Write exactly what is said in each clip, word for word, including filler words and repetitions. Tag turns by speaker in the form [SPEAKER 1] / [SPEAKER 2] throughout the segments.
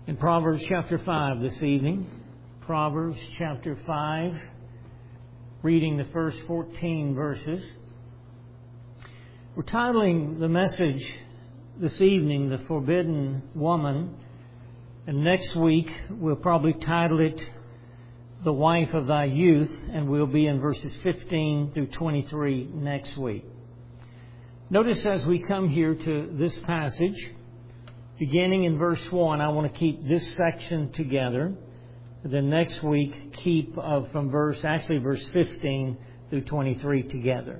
[SPEAKER 1] in Proverbs chapter five this evening. Proverbs chapter five, reading the first fourteen verses. We're titling the message this evening, The Forbidden Woman. And next week, we'll probably title it, The Wife of Thy Youth. And we'll be in verses fifteen through twenty-three next week. Notice as we come here to this passage, beginning in verse one, I want to keep this section together. Then next week, keep uh, from verse, actually verse fifteen through twenty-three together.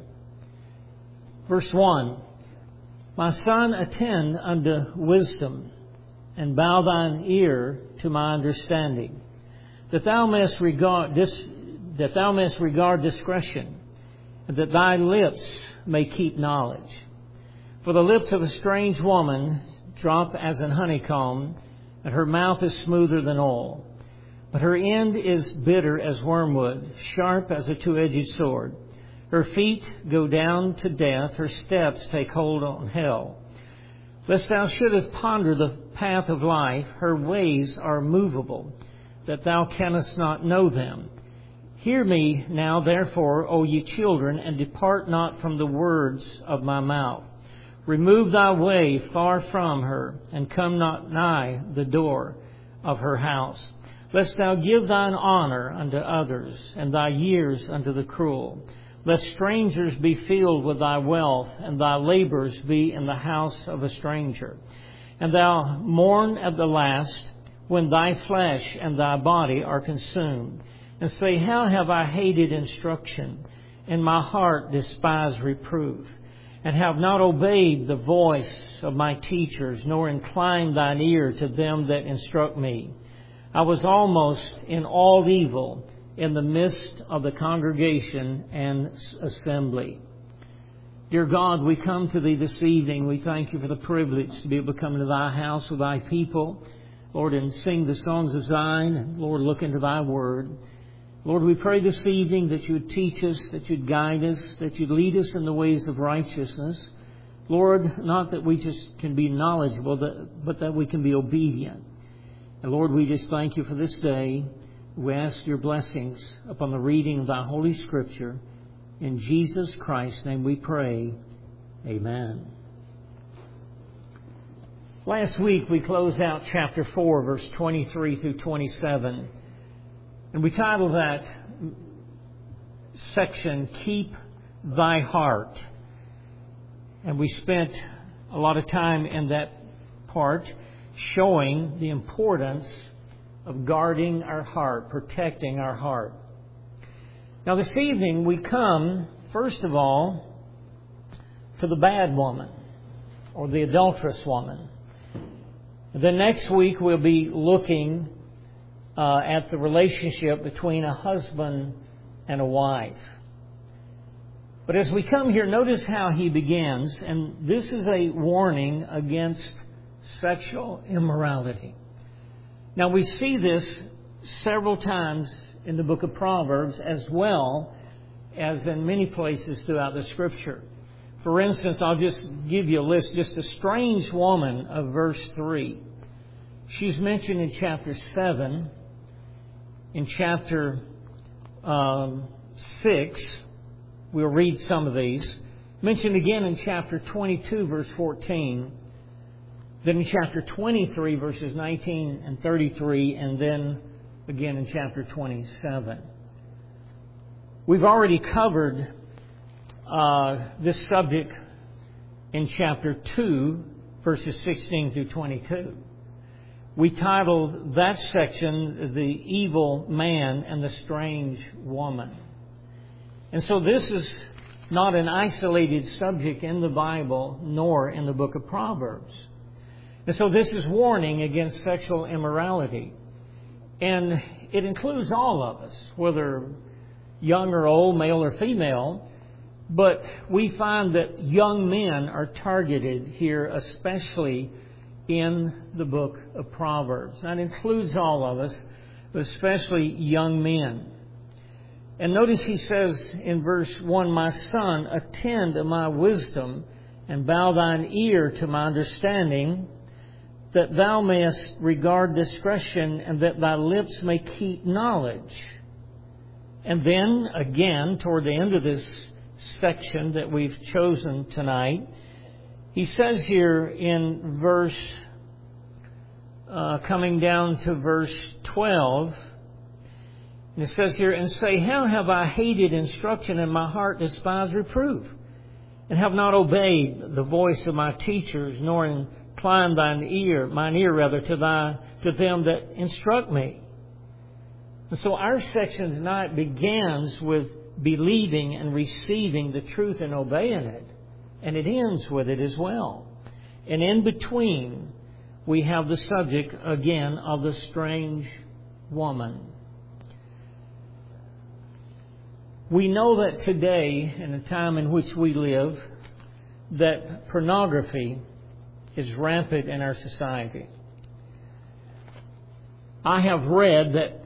[SPEAKER 1] Verse one, My son, attend unto wisdom, and bow thine ear to my understanding, that thou mayest regard dis, that thou mayest regard discretion, and that thy lips may keep knowledge. For the lips of a strange woman drop as an honeycomb, and her mouth is smoother than oil. But her end is bitter as wormwood, sharp as a two-edged sword. Her feet go down to death, her steps take hold on hell. Lest thou shouldest ponder the path of life, her ways are movable, that thou canst not know them. Hear me now, therefore, O ye children, and depart not from the words of my mouth. Remove thy way far from her, and come not nigh the door of her house. Lest thou give thine honor unto others, and thy years unto the cruel. Lest strangers be filled with thy wealth, and thy labors be in the house of a stranger. And thou mourn at the last, when thy flesh and thy body are consumed. And say, How have I hated instruction, and my heart despised reproof? And have not obeyed the voice of my teachers, nor inclined thine ear to them that instruct me. I was almost in all evil in the midst of the congregation and assembly. Dear God, we come to Thee this evening. We thank You for the privilege to be able to come into Thy house with Thy people, Lord, and sing the songs of Zion, and Lord, look into Thy Word. Lord, we pray this evening that You would teach us, that You'd guide us, that You'd lead us in the ways of righteousness. Lord, not that we just can be knowledgeable, but that we can be obedient. And Lord, we just thank You for this day. We ask Your blessings upon the reading of Thy Holy Scripture. In Jesus Christ's name we pray. Amen. Last week we closed out chapter four, verse twenty-three through twenty-seven. And we titled that section, Keep Thy Heart. And we spent a lot of time in that part showing the importance of guarding our heart, protecting our heart. Now this evening we come, first of all, to the bad woman, or the adulterous woman. The next week we'll be looking uh, at the relationship between a husband and a wife. But as we come here, notice how he begins, and this is a warning against sexual immorality. Now we see this several times in the book of Proverbs, as well as in many places throughout the Scripture. For instance, I'll just give you a list. Just a strange woman of verse three. She's mentioned in chapter seven, in chapter um, six. We'll read some of these. Mentioned again in chapter twenty-two, verse fourteen. Then in chapter twenty-three, verses nineteen and thirty-three, and then again in chapter twenty-seven. We've already covered uh, this subject in chapter two, verses sixteen through twenty-two. We titled that section, The Evil Man and the Strange Woman. And so this is not an isolated subject in the Bible, nor in the book of Proverbs. And so this is warning against sexual immorality. And it includes all of us, whether young or old, male or female. But we find that young men are targeted here, especially in the book of Proverbs. That includes all of us, but especially young men. And notice he says in verse one, My son, attend to my wisdom, and bow thine ear to my understanding, that thou mayest regard discretion, and that thy lips may keep knowledge. And then, again, toward the end of this section that we've chosen tonight, he says here in verse, uh, coming down to verse twelve, and it says here, and say, how have I hated instruction, and my heart despised reproof? And have not obeyed the voice of my teachers, nor inclined thine ear, mine ear rather, to thy to them that instruct me. And so our section tonight begins with believing and receiving the truth and obeying it. And it ends with it as well. And in between, we have the subject, again, of the strange woman. We know that today, in the time in which we live, that pornography is rampant in our society. I have read that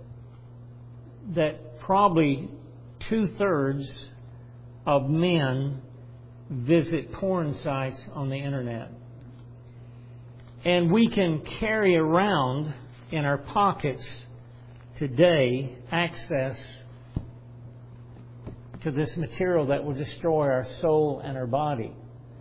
[SPEAKER 1] that probably two-thirds of men visit porn sites on the internet. And we can carry around in our pockets today access to this material that will destroy our soul and our body.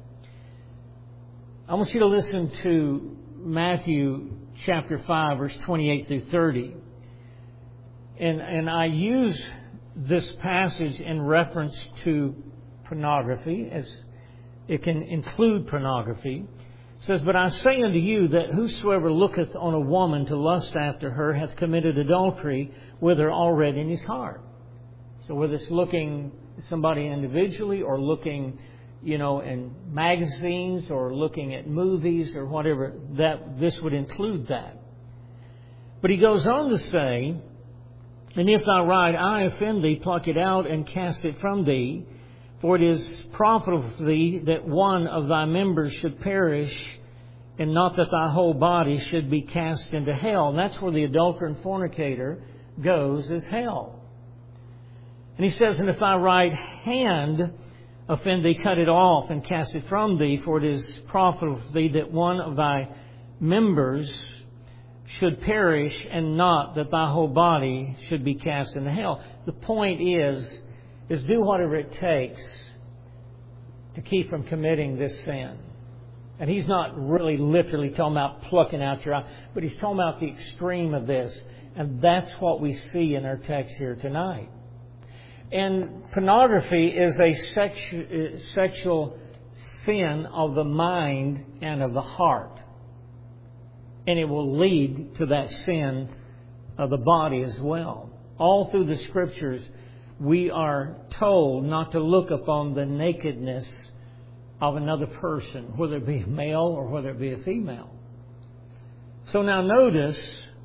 [SPEAKER 1] I want you to listen to Matthew chapter five, verse twenty-eight through thirty. And, and I use this passage in reference to pornography, as it can include pornography. It says, but I say unto you that whosoever looketh on a woman to lust after her hath committed adultery with her already in his heart. So whether it's looking at somebody individually or looking, you know, in magazines or looking at movies or whatever, that this would include that. But he goes on to say, and if thy right eye offend thee, pluck it out and cast it from thee. For it is profitable for thee that one of thy members should perish, and not that thy whole body should be cast into hell. And that's where the adulterer and fornicator goes, is hell. And he says, and if thy right hand offend thee, cut it off and cast it from thee. For it is profitable for thee that one of thy members should perish, and not that thy whole body should be cast into hell. The point is, is do whatever it takes to keep from committing this sin. And he's not really literally talking about plucking out your eye, but he's talking about the extreme of this. And that's what we see in our text here tonight. And pornography is a sexu- sexual sin of the mind and of the heart. And it will lead to that sin of the body as well. All through the Scriptures, we are told not to look upon the nakedness of another person, whether it be a male or whether it be a female. So now notice,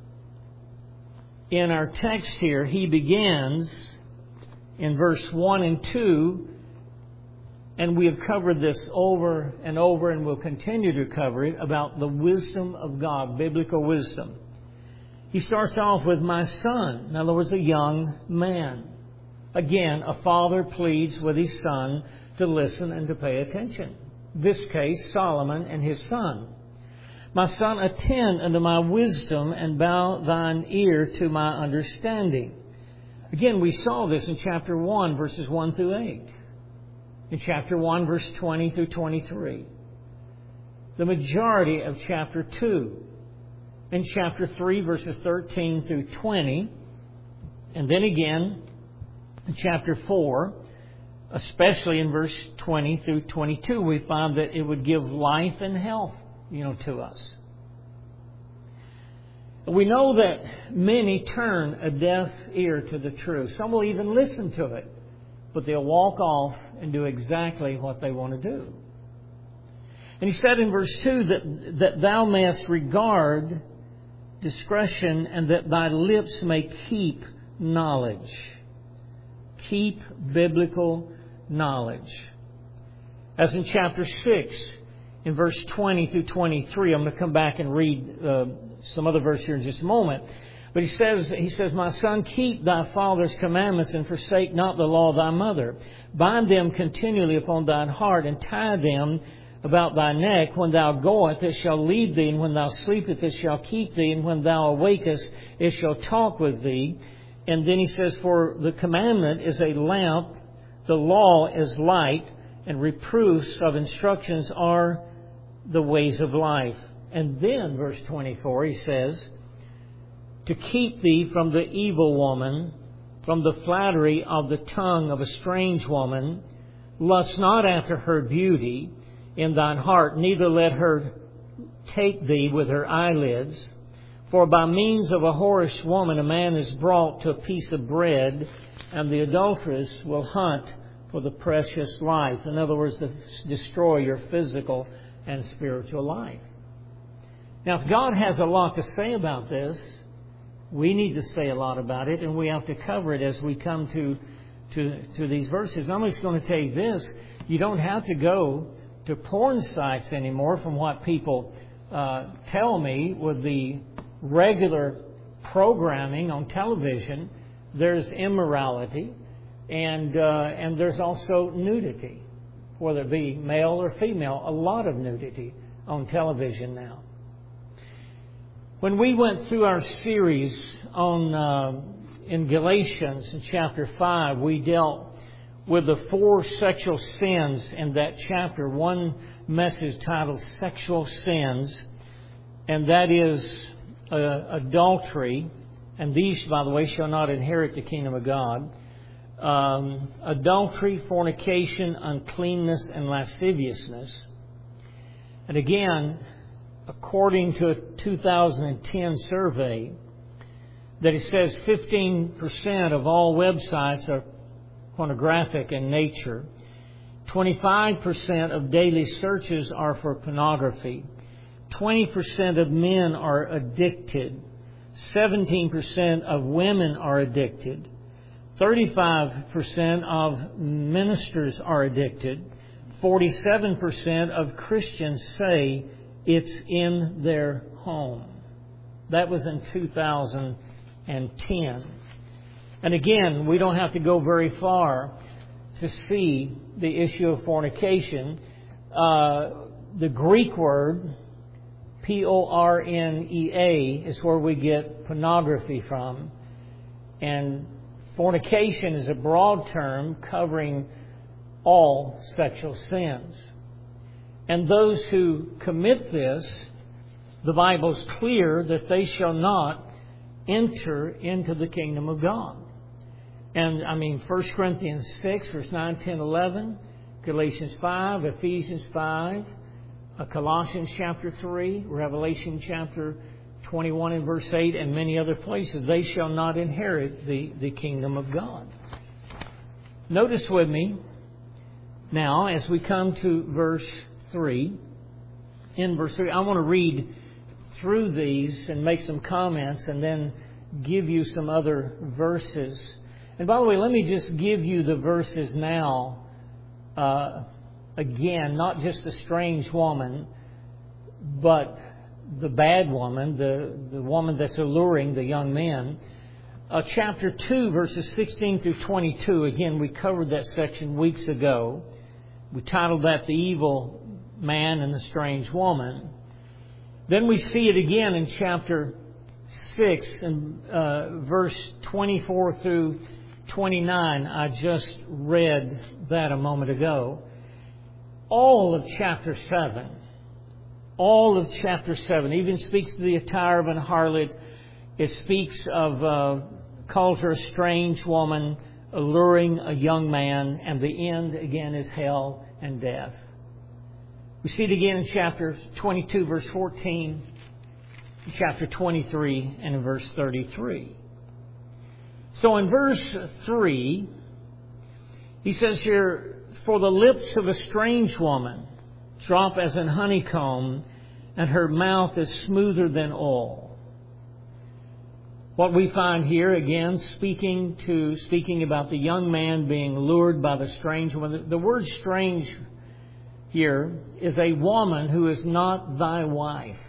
[SPEAKER 1] in our text here, he begins in verse one and two, and we have covered this over and over, and we'll continue to cover it, about the wisdom of God, biblical wisdom. He starts off with, my son. In other words, a young man. Again, a father pleads with his son to listen and to pay attention. In this case, Solomon and his son. My son, attend unto my wisdom, and bow thine ear to my understanding. Again, we saw this in chapter one, verses one through eight. In chapter one, verse twenty through twenty-three. The majority of chapter two. In chapter three, verses thirteen through twenty. And then again, in chapter four, especially in verse twenty through twenty-two, we find that it would give life and health, you know, to us. We know that many turn a deaf ear to the truth. Some will even listen to it, but they'll walk off and do exactly what they want to do. And he said in verse two that, that thou mayest regard discretion, and that thy lips may keep knowledge. Keep biblical knowledge. As in chapter six, in verse twenty through twenty-three, I'm going to come back and read uh, some other verse here in just a moment. But he says, he says, my son, keep thy father's commandments, and forsake not the law of thy mother. Bind them continually upon thine heart, and tie them about thy neck. When thou goest, it shall lead thee, and when thou sleepest, it shall keep thee, and when thou awakest, it shall talk with thee. And then he says, for the commandment is a lamp, the law is light, and reproofs of instructions are the ways of life. And then, verse twenty-four, he says, to keep thee from the evil woman, from the flattery of the tongue of a strange woman, lust not after her beauty in thine heart, neither let her take thee with her eyelids. For by means of a whorish woman a man is brought to a piece of bread, and the adulteress will hunt for the precious life. In other words, to destroy your physical and spiritual life. Now, if God has a lot to say about this, we need to say a lot about it, and we have to cover it as we come to to, to these verses. I'm just going to tell you this. You don't have to go to porn sites anymore, from what people uh, tell me with the regular programming on television. There's immorality, and uh, and there's also nudity, whether it be male or female. A lot of nudity on television now. When we went through our series on uh, in Galatians in chapter five, we dealt with the four sexual sins in that chapter. One message titled Sexual Sins, and that is uh, adultery. And these, by the way, shall not inherit the kingdom of God. Um, adultery, fornication, uncleanness, and lasciviousness. And again, according to a two thousand ten survey, that it says fifteen percent of all websites are pornographic in nature. twenty-five percent of daily searches are for pornography. twenty percent of men are addicted. seventeen percent of women are addicted. thirty-five percent of ministers are addicted. forty-seven percent of Christians say it's in their home. That was in two thousand ten. And again, we don't have to go very far to see the issue of fornication. Uh, the Greek word, P O R N E A, is where we get pornography from. And fornication is a broad term covering all sexual sins. And those who commit this, the Bible's clear that they shall not enter into the kingdom of God. And I mean, First Corinthians six, verse nine, ten, eleven, Galatians five, Ephesians five, Colossians chapter three, Revelation chapter twenty-one and verse eight, and many other places. They shall not inherit the, the kingdom of God. Notice with me now, as we come to verse three, in verse three, I want to read through these and make some comments and then give you some other verses. And by the way, let me just give you the verses now. Uh, again, not just the strange woman, but the bad woman, the, the woman that's alluring the young men. Uh, chapter two, verses sixteen through twenty-two. Again, we covered that section weeks ago. We titled that The Evil Man and the Strange Woman. Then we see it again in chapter six and uh, verse twenty-four through twenty-nine. I just read that a moment ago. All of chapter seven, all of chapter seven even speaks to the attire of an harlot. It speaks of, uh, calls her a strange woman, alluring a young man, and the end again is hell and death. We see it again in chapter twenty-two, verse fourteen, chapter twenty-three, and in verse thirty-three. So in verse three, he says here, for the lips of a strange woman drop as an honeycomb, and her mouth is smoother than oil. What we find here, again, speaking to speaking about the young man being lured by the strange woman. The word strange here is a woman who is not thy wife.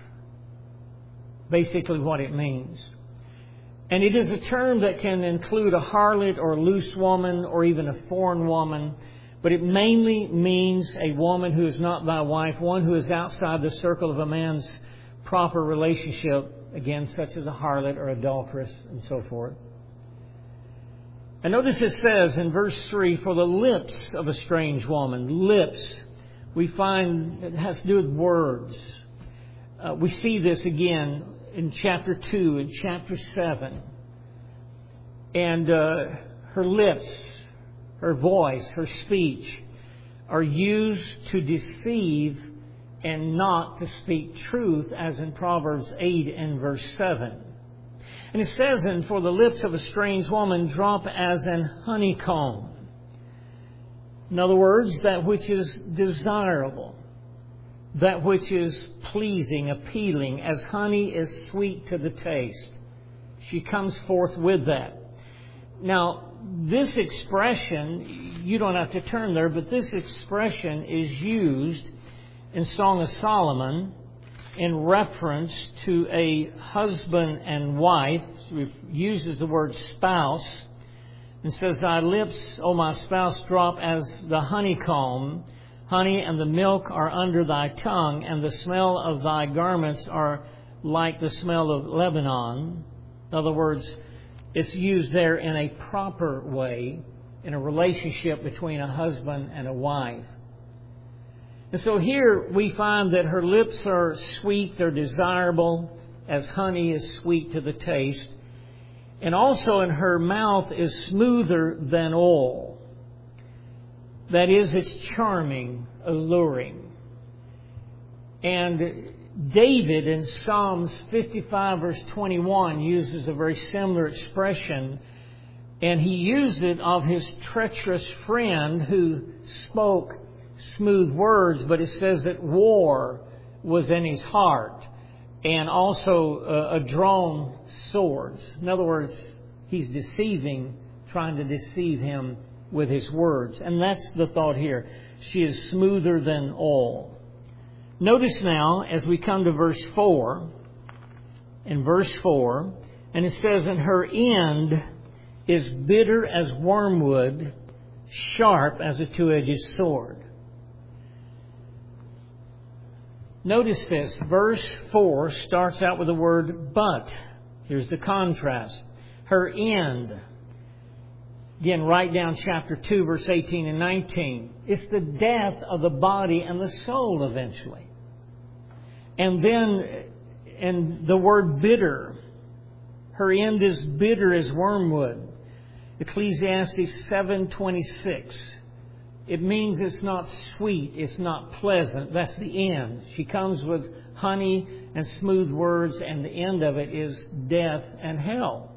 [SPEAKER 1] Basically what it means. And it is a term that can include a harlot or a loose woman or even a foreign woman. but it mainly means a woman who is not thy wife, one who is outside the circle of a man's proper relationship, again, such as a harlot or adulteress and so forth. And notice it says in verse three, for the lips of a strange woman. Lips, we find it has to do with words. Uh, we see this again in chapter two and chapter seven. And uh, her lips, her voice, her speech are used to deceive and not to speak truth, as in Proverbs eight and verse seven. And it says, and for the lips of a strange woman drop as an honeycomb. In other words, that which is desirable, that which is pleasing, appealing, as honey is sweet to the taste. She comes forth with that. Now, this expression, you don't have to turn there, but this expression is used in Song of Solomon in reference to a husband and wife. It uses the word spouse and says, thy lips, O my spouse, drop as the honeycomb. Honey and the milk are under thy tongue, and the smell of thy garments are like the smell of Lebanon. In other words, it's used there in a proper way, in a relationship between a husband and a wife. And so here we find that her lips are sweet, they're desirable, as honey is sweet to the taste. And also in her mouth is smoother than oil. That is, it's charming, alluring. And David in Psalms fifty-five verse twenty-one uses a very similar expression. And he used it of his treacherous friend who spoke smooth words, but it says that war was in his heart, and also uh, a drawn swords. In other words, he's deceiving, trying to deceive him with his words. And that's the thought here. She is smoother than oil. Notice now, as we come to verse four, in verse four, and it says, and her end is bitter as wormwood, sharp as a two-edged sword. Notice this. Verse four starts out with the word but. Here's the contrast. Her end. Again, write down chapter two, verse eighteen and nineteen. It's the death of the body and the soul eventually. And then, and the word bitter. Her end is bitter as wormwood. Ecclesiastes seven twenty-six. It means it's not sweet, it's not pleasant. That's the end. She comes with honey and smooth words, and the end of it is death and hell.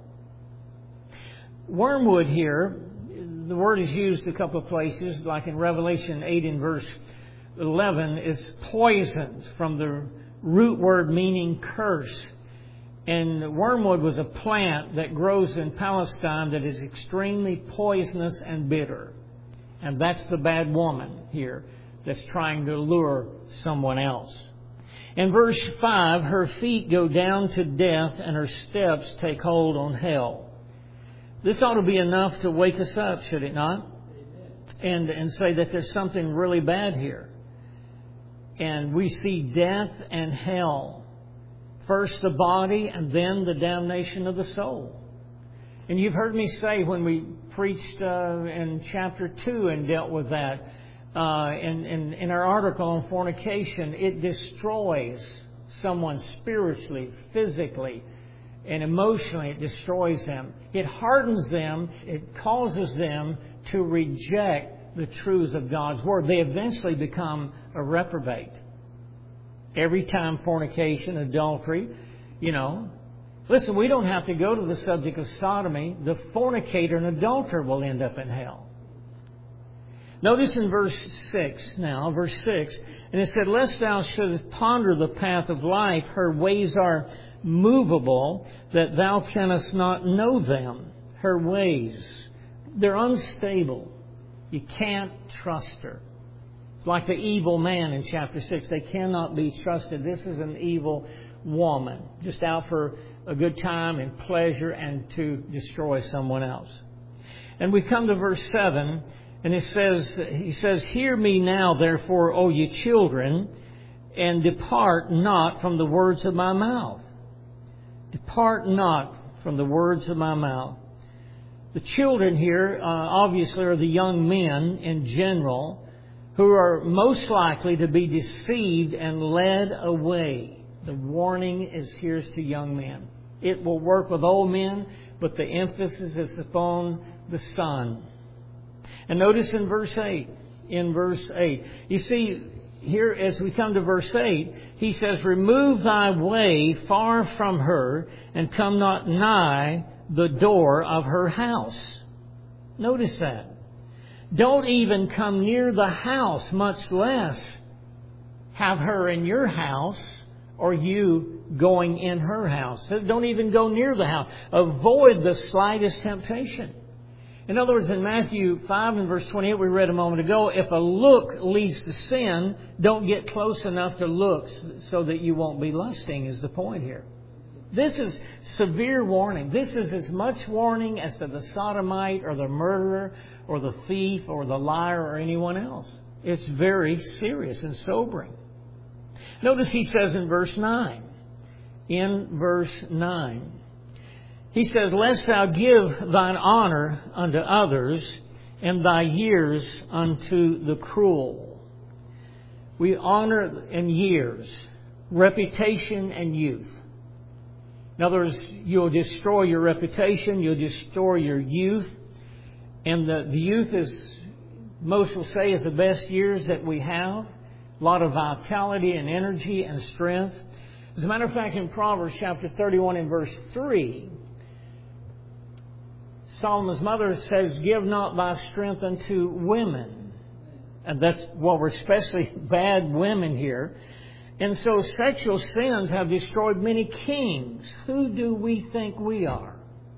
[SPEAKER 1] Wormwood here, the word is used a couple of places, like in Revelation eight in verse eleven, is poisoned from the root word meaning curse. And wormwood was a plant that grows in Palestine that is extremely poisonous and bitter. And that's the bad woman here that's trying to lure someone else. In verse five, her feet go down to death and her steps take hold on hell. This ought to be enough to wake us up, should it not? And, and say that there's something really bad here. And we see death and hell. First the body and then the damnation of the soul. And you've heard me say when we preached uh, in chapter two and dealt with that, uh, in, in, in our article on fornication, it destroys someone spiritually, physically, and emotionally. It destroys them. It hardens them. It causes them to reject the truths of God's Word. They eventually become a reprobate. Every time fornication, adultery, you know. Listen, we don't have to go to the subject of sodomy. The fornicator and adulterer will end up in hell. Notice in verse six now, verse six, and it said, lest thou shouldest ponder the path of life, her ways are movable, that thou canst not know them. Her ways, they're unstable. You can't trust her. It's like the evil man in chapter six. They cannot be trusted. This is an evil woman, just out for a good time and pleasure and to destroy someone else. And we come to verse seven, And it says, he says, "Hear me now, therefore, O ye children, and depart not from the words of my mouth." Depart not from the words of my mouth. The children here, uh, obviously, are the young men in general who are most likely to be deceived and led away. The warning is here to young men. It will work with old men, but the emphasis is upon the son. And notice in verse eight, in verse eight, you see, here as we come to verse eight, he says, "Remove thy way far from her, and come not nigh the door of her house." Notice that. Don't even come near the house, much less have her in your house or you going in her house. Don't even go near the house. Avoid the slightest temptation. In other words, in Matthew five and verse twenty-eight, we read a moment ago, if a look leads to sin, don't get close enough to look so that you won't be lusting, is the point here. This is severe warning. This is as much warning as to the sodomite or the murderer or the thief or the liar or anyone else. It's very serious and sobering. Notice he says in verse nine, in verse nine, he says, "Lest thou give thine honor unto others, and thy years unto the cruel." We honor in years, reputation and youth. In other words, you'll destroy your reputation, you'll destroy your youth. And the, the youth is, most will say, is the best years that we have. A lot of vitality and energy and strength. As a matter of fact, in Proverbs chapter thirty-one and verse three, Solomon's mother says, "Give not thy strength unto women." And that's, well, we're especially bad women here. And so sexual sins have destroyed many kings. Who do we think we are?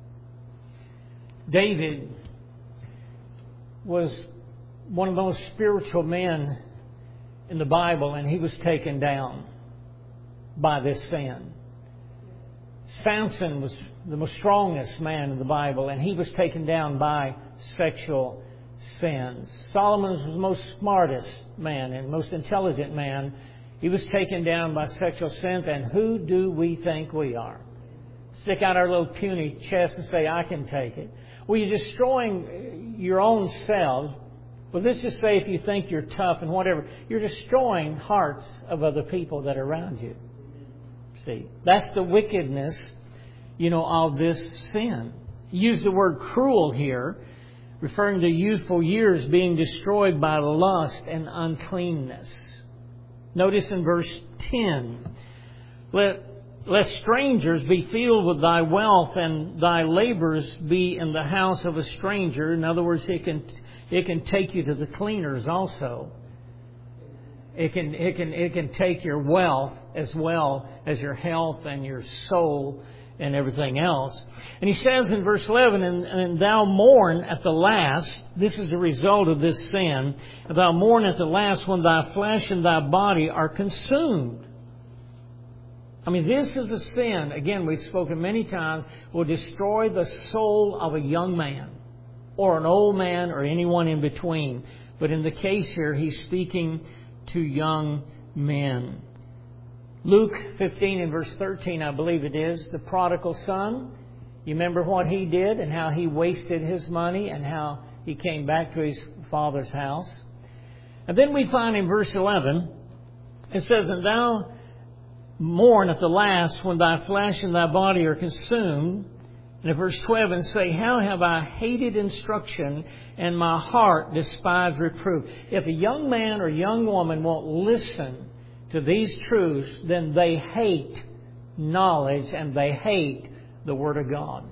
[SPEAKER 1] David was one of the most spiritual men in the Bible, and he was taken down by this sin. Samson was the most strongest man in the Bible, and he was taken down by sexual sins. Solomon was the most smartest man and most intelligent man. He was taken down by sexual sins. And who do we think we are? Stick out our little puny chest and say, "I can take it." Well, you're destroying your own selves. Well, let's just say if you think you're tough and whatever, you're destroying hearts of other people that are around you. See, that's the wickedness, you know, of this sin. Use the word cruel here, referring to youthful years being destroyed by lust and uncleanness. Notice in verse ten, Let, lest strangers be filled with thy wealth, and thy labors be in the house of a stranger. In other words, it can it can take you to the cleaners also. It can it can it can take your wealth as well as your health and your soul and everything else. And he says in verse eleven, and, and thou mourn at the last. This is the result of this sin. And thou mourn at the last when thy flesh and thy body are consumed. I mean, this is a sin, again, we've spoken many times, will destroy the soul of a young man or an old man or anyone in between. But in the case here, he's speaking to young men. Luke fifteen and verse thirteen, I believe it is, the prodigal son. You remember what he did and how he wasted his money and how he came back to his father's house. And then we find in verse eleven, it says, and thou mourn at the last when thy flesh and thy body are consumed. And in verse twelve, and say, how have I hated instruction, and my heart despised reproof. If a young man or young woman won't listen to these truths, then they hate knowledge and they hate the Word of God.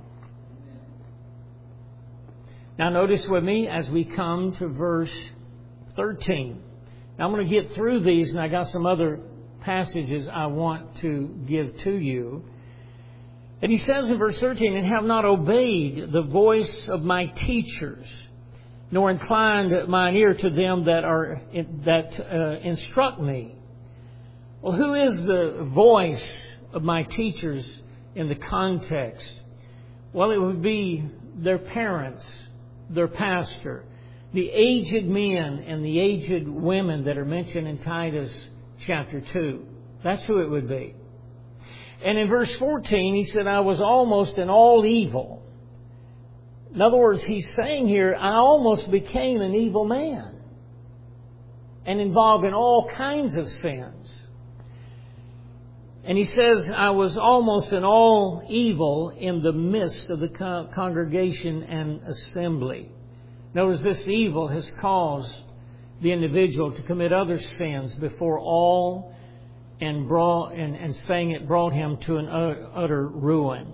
[SPEAKER 1] Now notice with me as we come to verse thirteen. Now I'm going to get through these, and I got some other passages I want to give to you. And he says in verse thirteen, and have not obeyed the voice of my teachers, nor inclined mine ear to them that are that uh, instruct me. Well, who is the voice of my teachers in the context? Well, it would be their parents, their pastor, the aged men and the aged women that are mentioned in Titus chapter two. That's who it would be. And in verse fourteen, he said, I was almost in all evil. In other words, he's saying here, I almost became an evil man and involved in all kinds of sins. And he says, I was almost in all evil in the midst of the con- congregation and assembly. Notice this evil has caused the individual to commit other sins before all, and brought and, and saying it brought him to an utter ruin.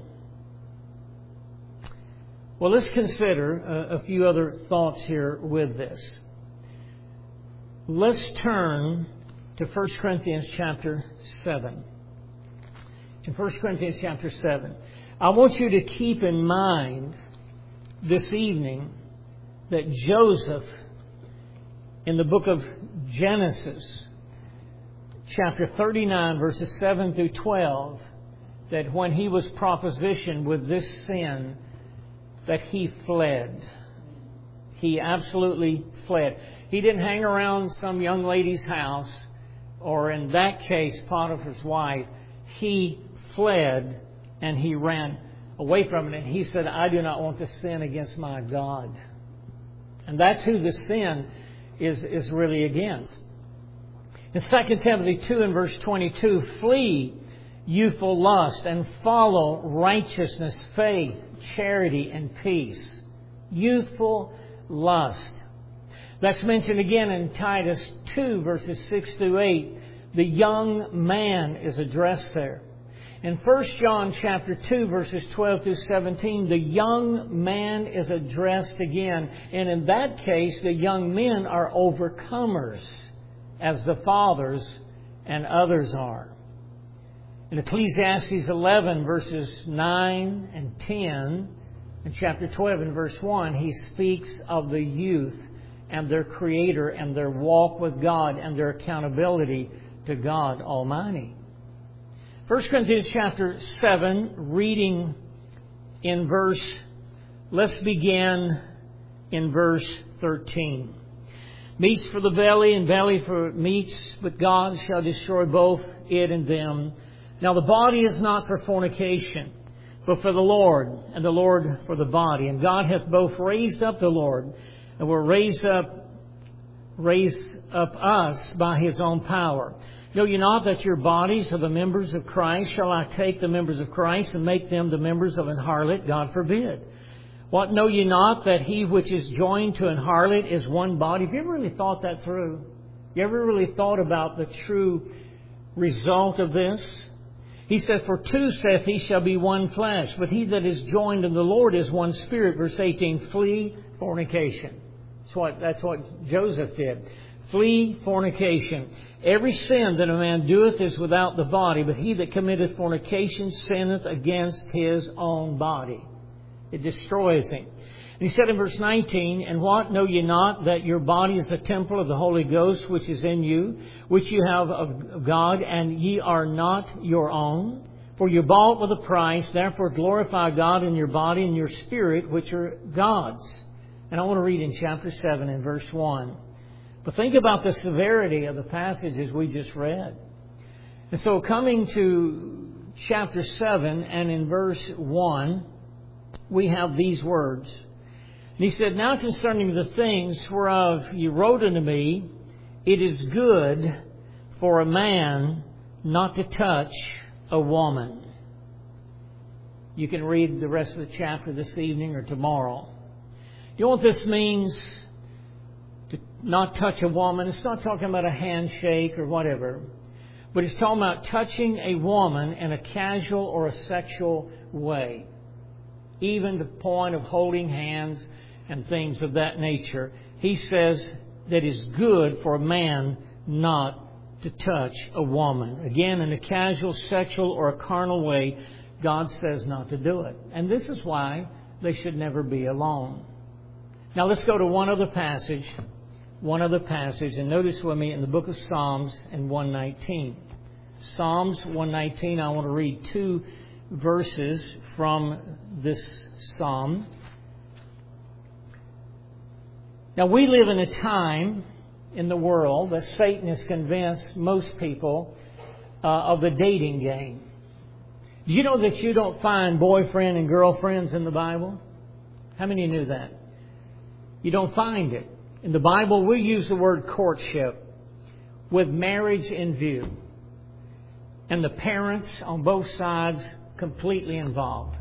[SPEAKER 1] Well, let's consider a, a few other thoughts here with this. Let's turn to First Corinthians chapter seven. In First Corinthians chapter seven, I want you to keep in mind this evening that Joseph, in the book of Genesis, chapter thirty-nine, verses seven through twelve, that when he was propositioned with this sin, that he fled. He absolutely fled. He didn't hang around some young lady's house, or in that case, Potiphar's wife. He fled and he ran away from it. And he said, I do not want to sin against my God. And that's who the sin is, is really against. In Second Timothy two and verse twenty-two, flee youthful lust and follow righteousness, faith, charity, and peace. Youthful lust. That's mentioned again in Titus two verses six through eight. The young man is addressed there. In First John chapter two verses twelve through seventeen, the young man is addressed again. And in that case, the young men are overcomers, as the fathers and others are. In Ecclesiastes eleven verses nine and ten, and chapter twelve and verse one, he speaks of the youth and their Creator and their walk with God and their accountability to God Almighty. First Corinthians chapter seven, reading in verse, let's begin in verse thirteen. Meats for the belly and belly for meats, but God shall destroy both it and them. Now the body is not for fornication, but for the Lord, and the Lord for the body. And God hath both raised up the Lord, and will raise up, raise up us by His own power. Know ye not that your bodies are the members of Christ? Shall I take the members of Christ and make them the members of an harlot? God forbid. What, know ye not that he which is joined to an harlot is one body? Have you ever really thought that through? You ever really thought about the true result of this? He said, for two, saith he, shall be one flesh. But he that is joined in the Lord is one spirit. Verse eighteen, flee fornication. That's what, that's what Joseph did. Flee fornication. Every sin that a man doeth is without the body, but he that committeth fornication sinneth against his own body. It destroys him. And he said in verse nineteen, and what, know ye not that your body is the temple of the Holy Ghost which is in you, which you have of God, and ye are not your own? For you bought with a price, therefore glorify God in your body and your spirit, which are God's. And I want to read in chapter seven and verse one. But think about the severity of the passages we just read. And so coming to chapter seven and in verse one, we have these words. And he said, now concerning the things whereof you wrote unto me, it is good for a man not to touch a woman. You can read the rest of the chapter this evening or tomorrow. You know what this means? To not touch a woman. It's not talking about a handshake or whatever. But it's talking about touching a woman in a casual or a sexual way. Even to the point of holding hands and things of that nature. He says that it's good for a man not to touch a woman. Again, in a casual, sexual, or a carnal way, God says not to do it. And this is why they should never be alone. Now let's go to one other passage. One other passage. And notice with me in the book of Psalms in one nineteen. Psalms one nineteen, I want to read two verses from this psalm. Now, we live in a time in the world that Satan has convinced most people uh, of the dating game. Do you know that you don't find boyfriend and girlfriends in the Bible? How many knew that? You don't find it. In the Bible, we use the word courtship with marriage in view. And the parents on both sides completely involved.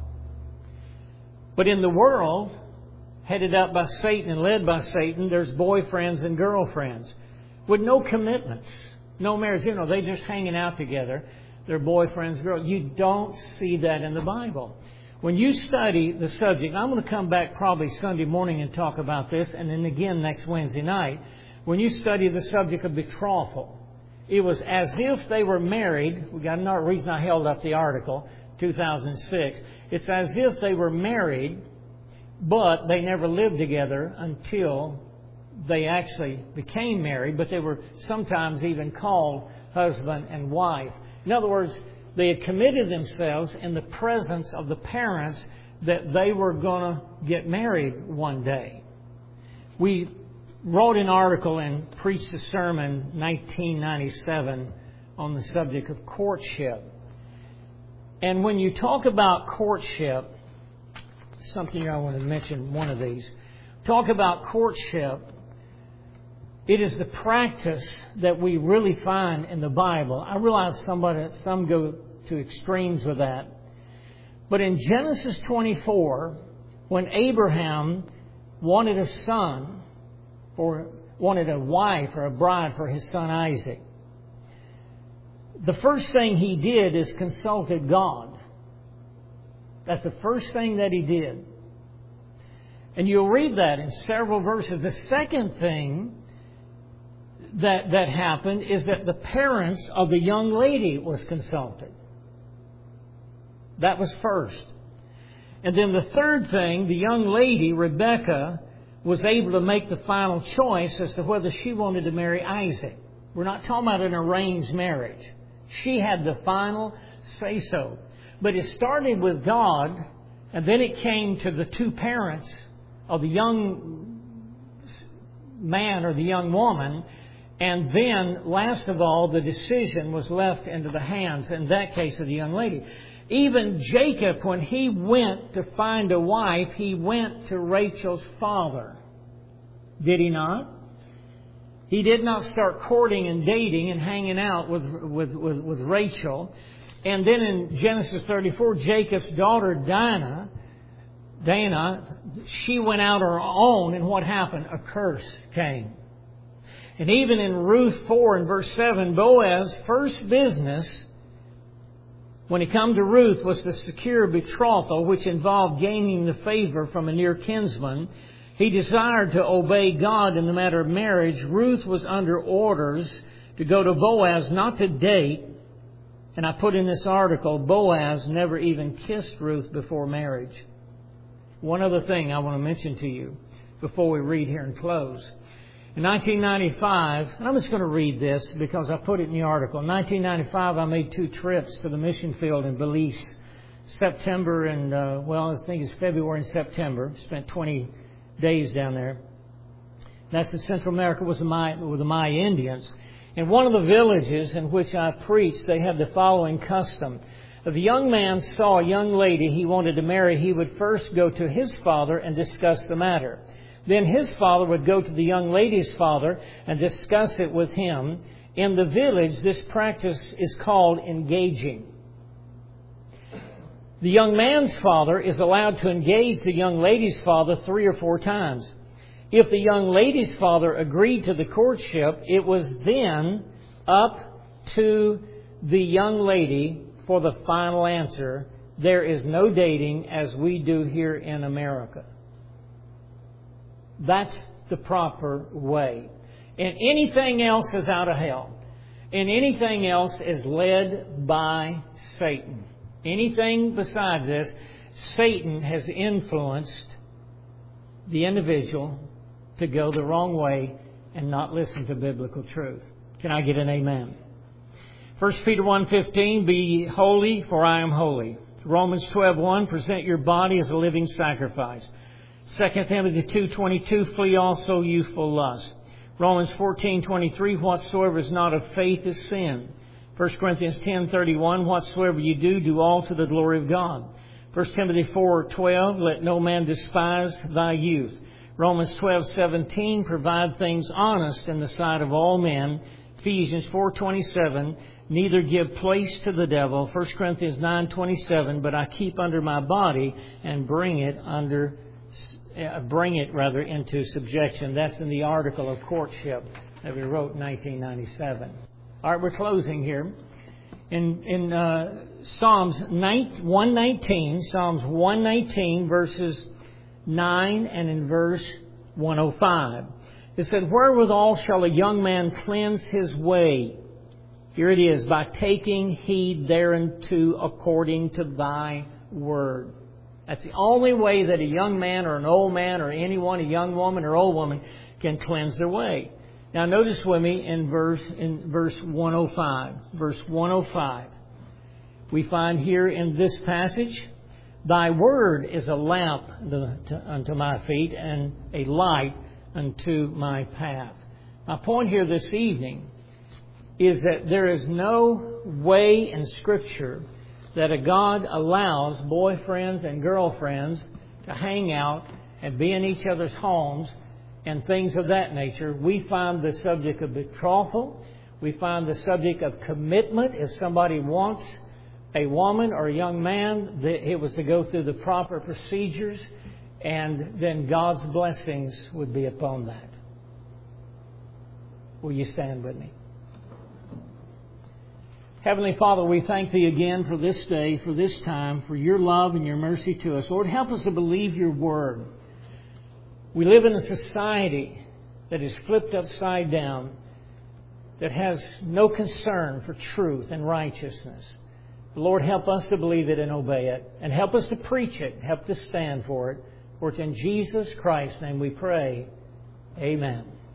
[SPEAKER 1] But in the world, headed up by Satan and led by Satan, there's boyfriends and girlfriends with no commitments, no marriage. You know, they just hanging out together. They're boyfriends, girls. You don't see that in the Bible. When you study the subject, I'm going to come back probably Sunday morning and talk about this, and then again next Wednesday night. When you study the subject of betrothal, it was as if they were married. We got another reason I held up the article, two thousand six. It's as if they were married, but they never lived together until they actually became married. But they were sometimes even called husband and wife. In other words, they had committed themselves in the presence of the parents that they were going to get married one day. We wrote an article and preached a sermon in nineteen ninety-seven on the subject of courtship. And when you talk about courtship, something I want to mention, one of these. Talk about courtship. It is the practice that we really find in the Bible. I realize somebody, some go to extremes with that. But in Genesis twenty-four, when Abraham wanted a son, or wanted a wife or a bride for his son Isaac, the first thing he did is consulted God. That's the first thing that he did. And you'll read that in several verses. The second thing that, that happened is that the parents of the young lady was consulted. That was first. And then the third thing, the young lady, Rebecca, was able to make the final choice as to whether she wanted to marry Isaac. We're not talking about an arranged marriage. She had the final say-so. But it started with God, and then it came to the two parents of the young man or the young woman, and then, last of all, the decision was left into the hands, in that case, of the young lady. Even Jacob, when he went to find a wife, he went to Rachel's father. Did he not? He did not start courting and dating and hanging out with, with, with, with Rachel. And then in Genesis thirty-four, Jacob's daughter Dinah, Dana, she went out on her own, and what happened? A curse came. And even in Ruth four and verse seven, Boaz's first business, when he came to Ruth, was to secure a betrothal, which involved gaining the favor from a near kinsman. He desired to obey God in the matter of marriage. Ruth was under orders to go to Boaz, not to date. And I put in this article, Boaz never even kissed Ruth before marriage. One other thing I want to mention to you before we read here and close. In nineteen ninety-five, and I'm just going to read this because I put it in the article. In nineteen ninety-five, I made two trips to the mission field in Belize. September and, uh, well, I think it's February and September. Spent twenty days down there. That's in Central America with the Maya, with the Maya Indians. In one of the villages in which I preached, they had the following custom. If a young man saw a young lady he wanted to marry, he would first go to his father and discuss the matter. Then his father would go to the young lady's father and discuss it with him. In the village, this practice is called engaging. The young man's father is allowed to engage the young lady's father three or four times. If the young lady's father agreed to the courtship, it was then up to the young lady for the final answer. There is no dating as we do here in America. That's the proper way. And anything else is out of hell. And anything else is led by Satan. Anything besides this, Satan has influenced the individual to go the wrong way and not listen to biblical truth. Can I get an amen? First Peter one fifteen, be holy, for I am holy. Romans twelve one, present your body as a living sacrifice. Second Timothy two twenty-two, flee also youthful lust. Romans fourteen twenty-three, whatsoever is not of faith is sin. First Corinthians ten thirty-one, whatsoever you do, do all to the glory of God. First Timothy four twelve, let no man despise thy youth. Romans twelve seventeen, provide things honest in the sight of all men. Ephesians four twenty-seven, neither give place to the devil. First Corinthians nine twenty-seven, but I keep under my body and bring it under, uh, bring it rather into subjection. That's in the article of courtship that we wrote in nineteen ninety-seven. All right, we're closing here. In in uh, Psalms one nineteen, Psalms one nineteen, verses nine, and in verse one oh five, it said, wherewithal shall a young man cleanse his way? Here it is, by taking heed thereunto according to thy word. That's the only way that a young man or an old man or anyone, a young woman or old woman, can cleanse their way. Now notice with me in verse in verse one oh five. Verse one oh five. We find here in this passage, thy word is a lamp unto my feet and a light unto my path. My point here this evening is that there is no way in Scripture that a God allows boyfriends and girlfriends to hang out and be in each other's homes and things of that nature. We find the subject of betrothal. We find the subject of commitment. If somebody wants a woman or a young man, it was to go through the proper procedures, and then God's blessings would be upon that. Will you stand with me? Heavenly Father, we thank Thee again for this day, for this time, for Your love and Your mercy to us. Lord, help us to believe Your Word. We live in a society that is flipped upside down, that has no concern for truth and righteousness. Lord, help us to believe it and obey it, and help us to preach it, help to stand for it. For it's in Jesus Christ's name we pray. Amen.